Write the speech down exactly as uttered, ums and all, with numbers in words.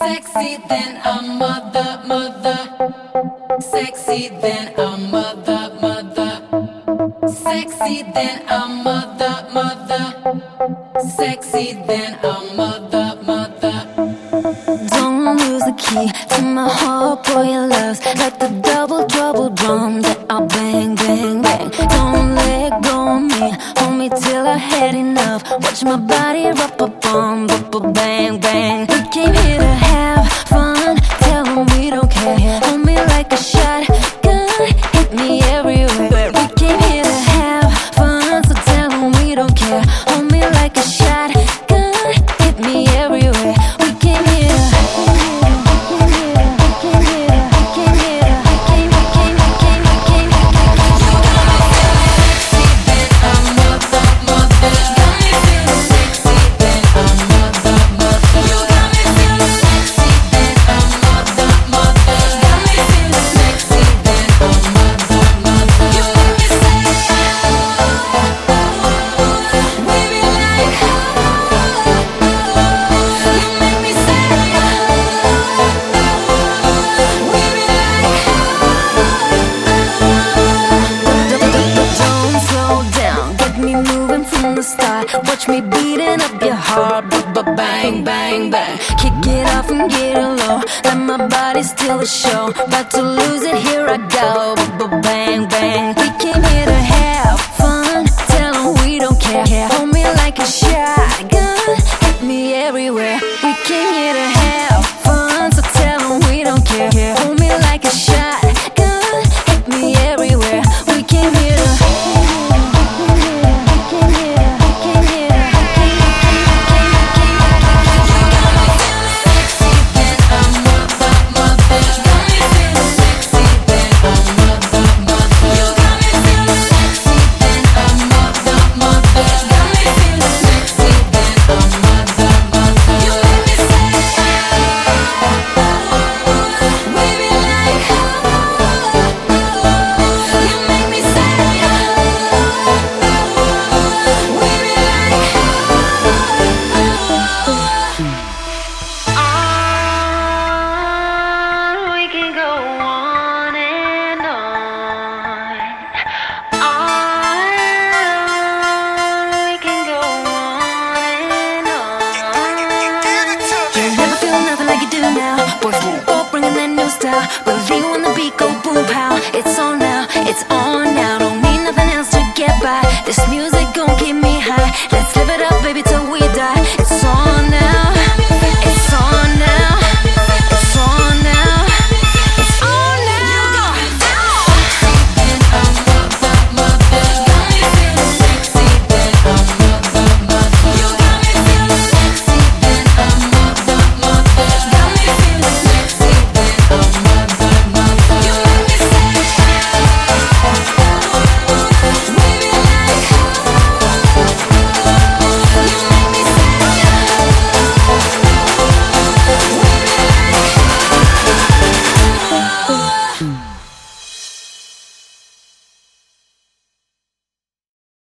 Sexy than a mother, mother. Sexy than a mother, mother. Sexy than a mother, mother. Sexy than a mother, mother. Don't lose the key to my heart, boy, your love's like the double trouble drum that I'll bang, bang, bang. Don't let go of me, hold me till I had enough. Watch my body rock, up on, bang, bang. We came here to have fun, tell them we don't care. Hold me like a shotgun, hit me everywhere. We came here to have fun, so tell them we don't care. Hold me like a shotgun, hit me everywhere. We came here to watch me beating up your heart, bang, bang, bang. Kick it off and get it low, let my body steal the show. About to lose it, here I go, bang, bang. We came here to have fun, tell them we don't care. Hold me like a shotgun, hit me everywhere. We came here to have fun, so tell them we don't care. Hold me like a shotgun, hit me everywhere. We came here to boys, keep on bringing that new style. Believe